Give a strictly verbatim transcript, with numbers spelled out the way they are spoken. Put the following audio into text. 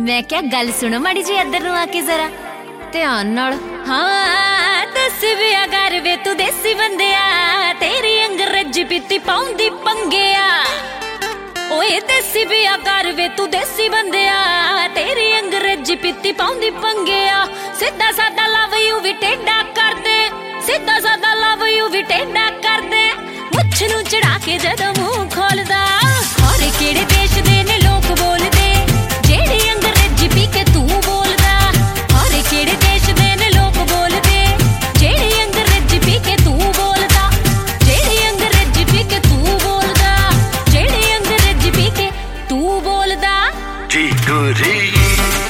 मैं क्या गल सुनो माड़ी जी इधर नु आके जरा ध्यान नाल। हाँ दस विया कर वे तू देसी बंदिया तेरी अंग्रेजी पीती पाउंदी पंगिया। ओए देसी विया कर वे तू देसी बंदिया तेरी अंग्रेजी पीती पाउंदी पंगिया। सीधा सादा लव यू भी टेढ़ा कर दे, सीधा सादा लव यू भी टेढ़ा कर दे। मुछ नू चढ़ा के जदों मुंह खोलदा और केड़े देश दे ने लोग बोलदे जेड़ी अंग्रेजी पी के तू बोलदा। और केड़े देश दे ने लोग बोलदे जेड़ी अंग्रेजी पी के तू बोलदा, जेड़ी अंग्रेजी पी के तू बोलदा, जेड़ी अंग्रेजी पी के तू बोलदा। जी गुरी